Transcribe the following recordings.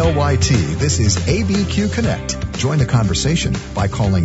KLYT, this is ABQ Connect. Join the conversation by calling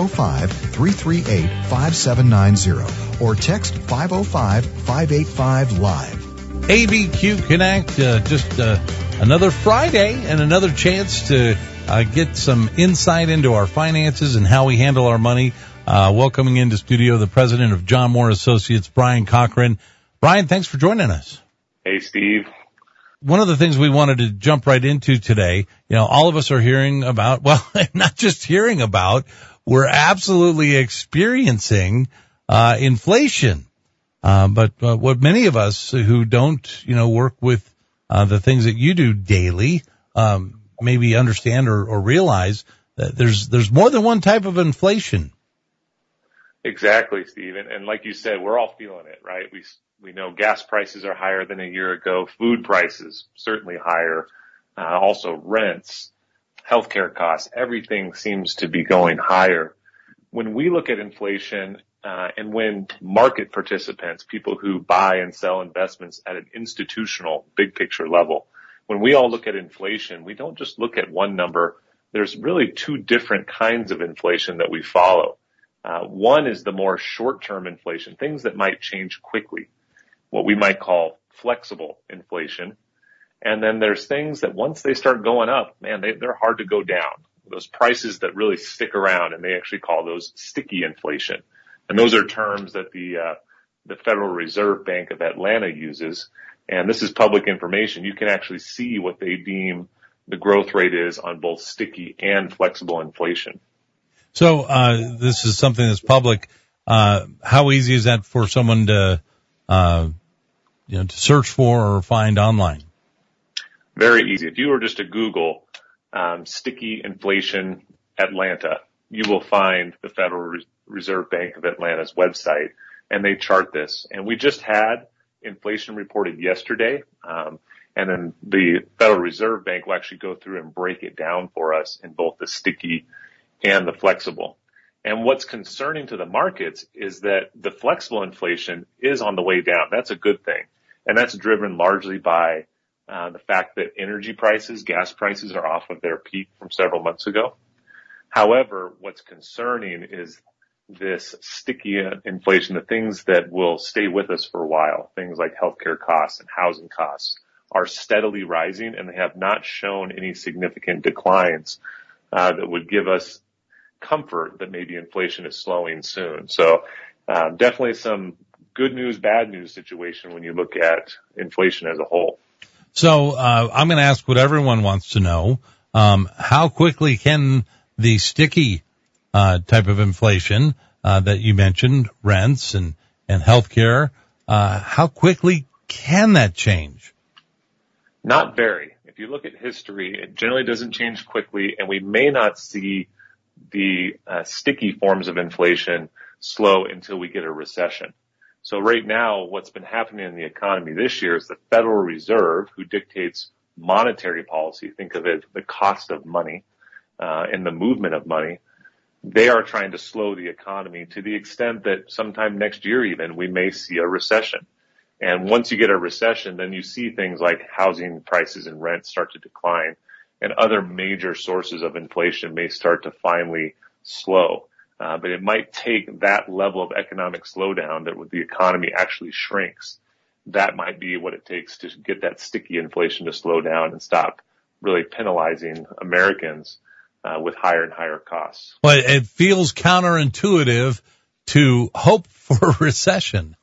505-338-5790 or text 505-585-LIVE. ABQ Connect, just another Friday and another chance to get some insight into our finances and how we handle our money. Welcoming into studio the president of John Moore Associates, Brian Cochran. Brian, thanks for joining us. Hey, Steve. One of the things we wanted to jump right into today, all of us are hearing about, well, not just hearing about, we're absolutely experiencing inflation. But what many of us who don't, work with the things that you do daily, maybe understand or realize that there's more than one type of inflation. Exactly, Steve. And like you said, we're all feeling it, right? We know gas prices are higher than a year ago. Food prices certainly higher. Also rents, healthcare costs, everything seems to be going higher. When we look at inflation, and when market participants, people who buy and sell investments at an institutional big picture level, when we all look at inflation, we don't just look at one number. There's really two different kinds of inflation that we follow. One is the more short-term inflation, things that might change quickly, what we might call flexible inflation. And then there's things that once they start going up, man, they're hard to go down. Those prices that really stick around, and they actually call those sticky inflation. And those are terms that the Federal Reserve Bank of Atlanta uses. And this is public information. You can actually see what they deem the growth rate is on both sticky and flexible inflation. So this is something that's public. How easy is that for someone to search for or find online? Very easy. If you were just to Google sticky inflation Atlanta, you will find the Federal Reserve Bank of Atlanta's website, and they chart this. And we just had inflation reported yesterday, and then the Federal Reserve Bank will actually go through and break it down for us in both the sticky and the flexible. And what's concerning to the markets is that the flexible inflation is on the way down. That's a good thing. And that's driven largely by the fact that energy prices, gas prices are off of their peak from several months ago. However, what's concerning is this sticky inflation, the things that will stay with us for a while, things like healthcare costs and housing costs are steadily rising, and they have not shown any significant declines that would give us comfort that maybe inflation is slowing soon. So definitely some good news, bad news situation when you look at inflation as a whole. So I'm going to ask what everyone wants to know. How quickly can the sticky type of inflation that you mentioned, rents and healthcare, how quickly can that change? Not very. If you look at history, it generally doesn't change quickly, and we may not see the sticky forms of inflation slow until we get a recession. So right now, what's been happening in the economy this year is the Federal Reserve, who dictates monetary policy, think of it, the cost of money and the movement of money, they are trying to slow the economy to the extent that sometime next year even we may see a recession. And once you get a recession, then you see things like housing prices and rents start to decline, and other major sources of inflation may start to finally slow. But it might take that level of economic slowdown that the economy actually shrinks. That might be what it takes to get that sticky inflation to slow down and stop really penalizing Americans with higher and higher costs. Well, it feels counterintuitive to hope for a recession.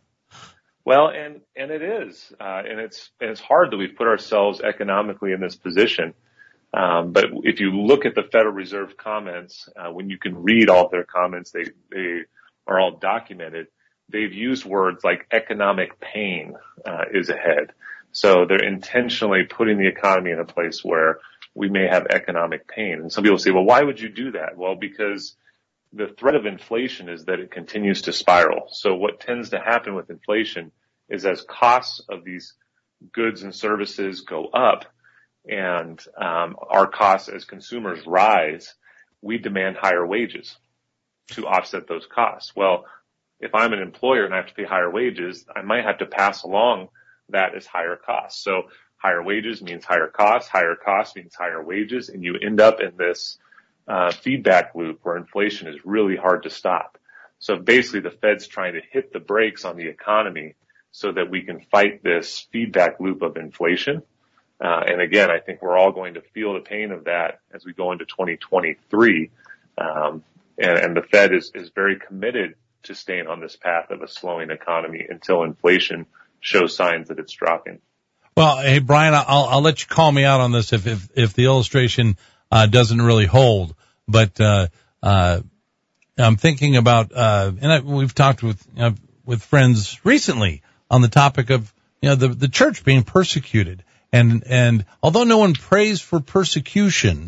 Well, and it is, and it's hard that we've put ourselves economically in this position. But if you look at the Federal Reserve comments, when you can read all of their comments, they are all documented. They've used words like economic pain is ahead. So they're intentionally putting the economy in a place where we may have economic pain. And some people say, well, why would you do that? Well, because the threat of inflation is that it continues to spiral. So what tends to happen with inflation is as costs of these goods and services go up and our costs as consumers rise, we demand higher wages to offset those costs. Well, if I'm an employer and I have to pay higher wages, I might have to pass along that as higher costs. So higher wages means higher costs means higher wages, and you end up in this feedback loop where inflation is really hard to stop. So basically the Fed's trying to hit the brakes on the economy so that we can fight this feedback loop of inflation. And again, I think we're all going to feel the pain of that as we go into 2023. And the Fed is very committed to staying on this path of a slowing economy until inflation shows signs that it's dropping. Well, hey, Brian, I'll let you call me out on this if the illustration doesn't really hold. But I'm thinking about we've talked with friends recently on the topic of the church being persecuted, and although no one prays for persecution,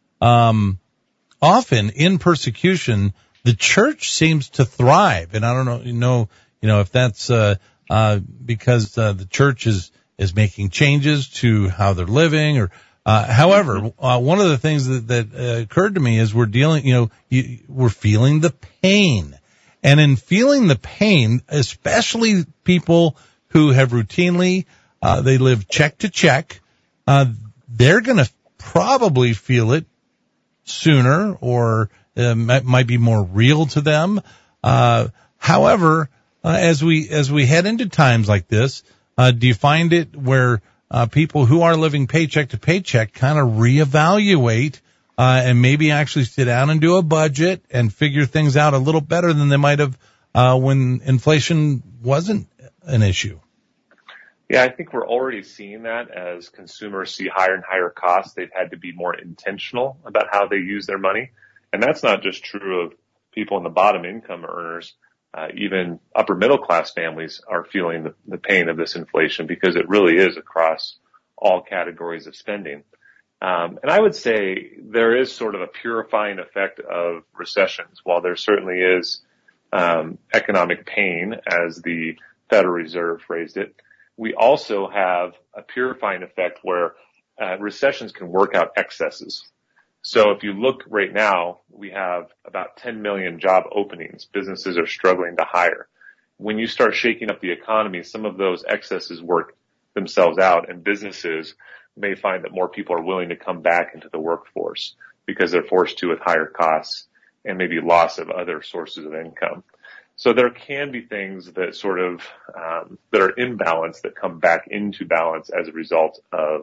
often in persecution the church seems to thrive, and I don't know if that's because the church is making changes to how they're living, or however, one of the things that occurred to me is we're feeling the pain, and in feeling the pain, especially people who have routinely they live check to check, they're going to probably feel it sooner, or might be more real to them. However, as we head into times like this, do you find it where people who are living paycheck to paycheck kind of reevaluate and maybe actually sit down and do a budget and figure things out a little better than they might have when inflation wasn't an issue? Yeah, I think we're already seeing that as consumers see higher and higher costs. They've had to be more intentional about how they use their money. And that's not just true of people in the bottom income earners. Even upper middle class families are feeling the pain of this inflation, because it really is across all categories of spending. And I would say there is sort of a purifying effect of recessions. While there certainly is economic pain, as the Federal Reserve phrased it, we also have a purifying effect where recessions can work out excesses. So if you look right now, we have about 10 million job openings. Businesses are struggling to hire. When you start shaking up the economy, some of those excesses work themselves out, and businesses may find that more people are willing to come back into the workforce because they're forced to with higher costs and maybe loss of other sources of income. So there can be things that sort of that are imbalanced that come back into balance as a result of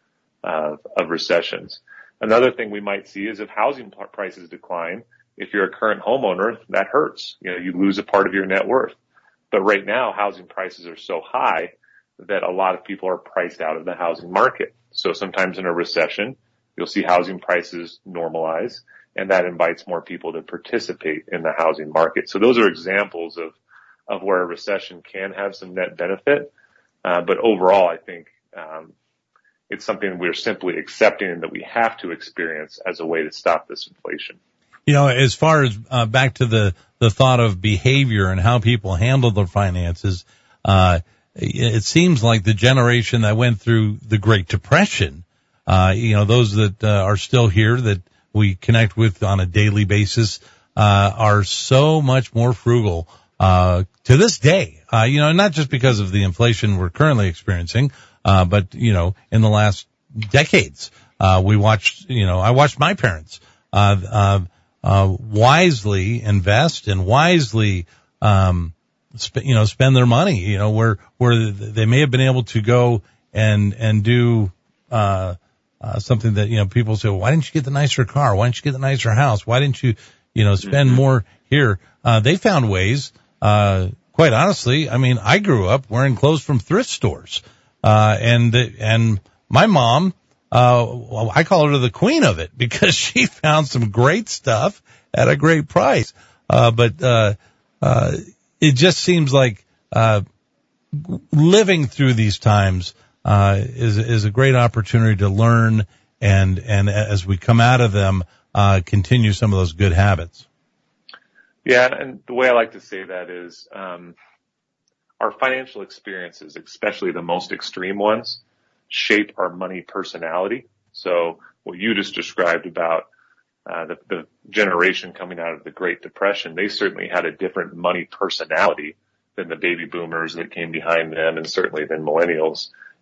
recessions. Another thing we might see is if housing prices decline, if you're a current homeowner, that hurts. You lose a part of your net worth. But right now, housing prices are so high that a lot of people are priced out of the housing market. So sometimes in a recession, you'll see housing prices normalize, and that invites more people to participate in the housing market. So those are examples of where a recession can have some net benefit. But overall, I think it's something we're simply accepting and that we have to experience as a way to stop this inflation. As far as back to the thought of behavior and how people handle their finances, it seems like the generation that went through the Great Depression, those that are still here that we connect with on a daily basis, are so much more frugal to this day. Not just because of the inflation we're currently experiencing, but in the last decades, I watched my parents wisely invest and wisely spend their money, where they may have been able to go and do something that people say, well, why didn't you get the nicer car? Why didn't you get the nicer house? Why didn't you spend more here? They found ways. Quite honestly, I grew up wearing clothes from thrift stores. And my mom, I call her the queen of it because she found some great stuff at a great price. But it just seems like, living through these times, is a great opportunity to learn and as we come out of them, continue some of those good habits. Yeah. And the way I like to say that is, our financial experiences, especially the most extreme ones, shape our money personality. So what you just described about the generation coming out of the Great Depression, they certainly had a different money personality than the baby boomers that came behind them, and certainly than millennials.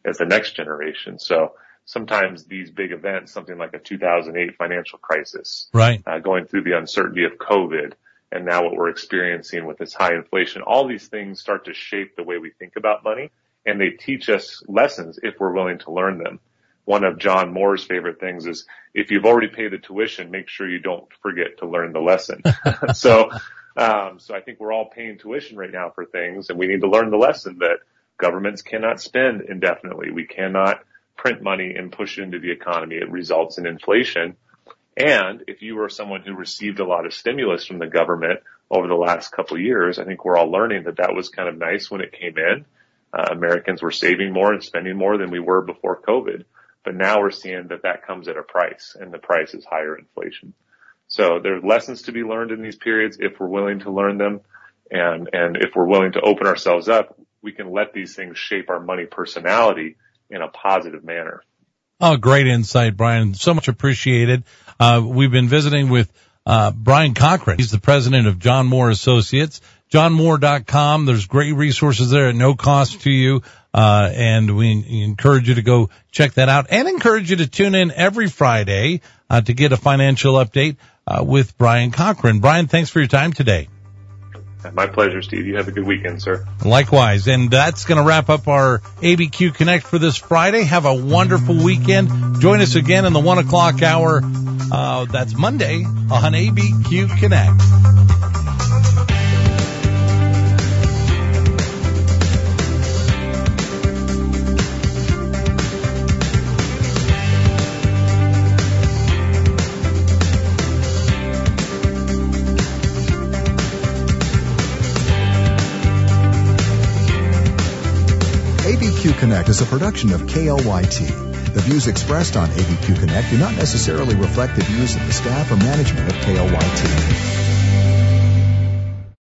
as the next generation. So sometimes these big events, something like a 2008 financial crisis, right, going through the uncertainty of COVID, and now what we're experiencing with this high inflation, all these things start to shape the way we think about money, and they teach us lessons if we're willing to learn them. One of John Moore's favorite things is, if you've already paid the tuition, make sure you don't forget to learn the lesson. So I think we're all paying tuition right now for things, and we need to learn the lesson that governments cannot spend indefinitely. We cannot print money and push it into the economy. It results in inflation. And if you were someone who received a lot of stimulus from the government over the last couple of years, I think we're all learning that that was kind of nice when it came in. Americans were saving more and spending more than we were before COVID. But now we're seeing that that comes at a price, and the price is higher inflation. So there's lessons to be learned in these periods if we're willing to learn them. And if we're willing to open ourselves up, we can let these things shape our money personality in a positive manner. Oh, great insight, Brian. So much appreciated. We've been visiting with Brian Cochran. He's the president of John Moore Associates. JohnMoore.com. There's great resources there at no cost to you. And we encourage you to go check that out, and encourage you to tune in every Friday to get a financial update with Brian Cochran. Brian, thanks for your time today. My pleasure, Steve. You have a good weekend, sir. Likewise. And that's going to wrap up our ABQ Connect for this Friday. Have a wonderful weekend. Join us again in the 1 o'clock hour. That's Monday on ABQ Connect. ABQ Connect is a production of KLYT. The views expressed on ABQ Connect do not necessarily reflect the views of the staff or management of KLYT.